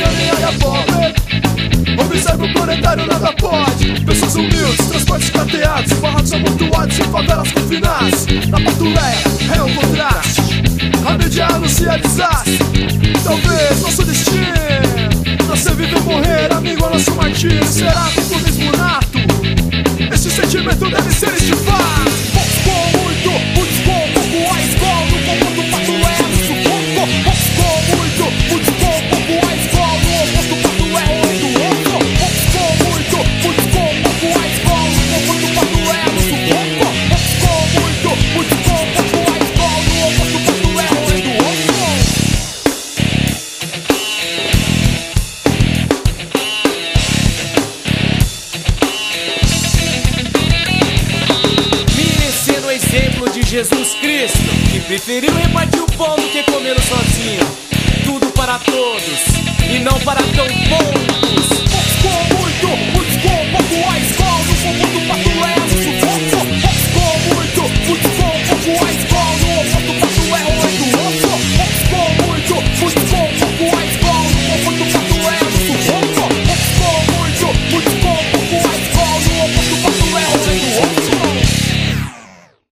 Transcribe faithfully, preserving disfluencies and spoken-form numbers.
a linha e a pobre. Observa o planetário, nada pode. Pessoas humildes, transportes cateados, barracos amontoados em favelas confinadas. Na patuleia é um contraste, a mídia anuncia desastre. Talvez nosso destino nascer, viver, morrer, amigo, é nosso martírio. Será que tudo mesmo nato? Este sentimento deve ser estivado. Poucos com muito, muitos com pouco. A escola no comando do patuleia é no sufoco. Poucos com muito, muitos com pouco. A escola no oposto do patuleia é o do outro. Poucos com muito, muitos com pouco. A escola no comando do patuleia é no sufoco. Poucos com muito, muitos com pouco. A escola no oposto do patuleia é o do outro. Exemplo de Jesus Cristo, que preferiu repartir o pão do que comer sozinho. Tudo para todos e não para tão poucos.